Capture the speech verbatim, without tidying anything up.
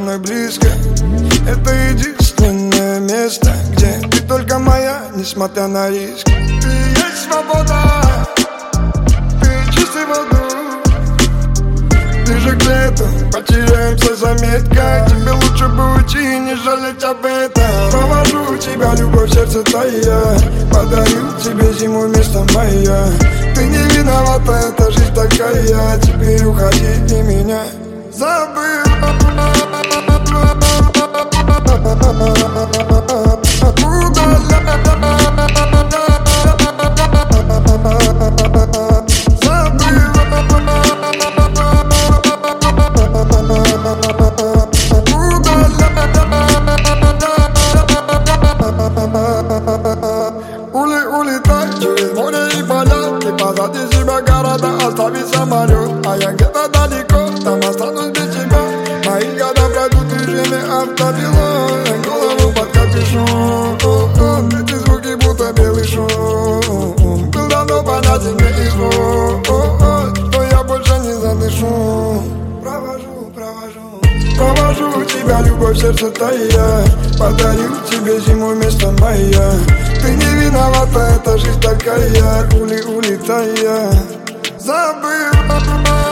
мной близко. Это единственное место, где ты только моя, несмотря на риски. Ты есть свобода, ты чистый воздух. Ближе к лету потеряемся заметка. Тебе лучше бы уйти и не жалеть об этом. Провожу тебя, любовь, сердце твоя. Подарю тебе зиму вместо моя. Ты не виновата, эта жизнь такая. Теперь уходи и меня забыл. Улетай через море и поля, и позади себя города оставить самолет. А я где-то далеко, там останусь без тебя. Мои года пройдут в режиме автопилот. Голову под капюшон, эти звуки будто белый шум. Был давно понятен мне и звук, что я больше не задышу. Провожу, провожу Провожу тебя, любовь, сердце твоя. Подарю тебе зиму вместо моя. Ты не виновата, эта жизнь такая. Ули, улетая, забыл.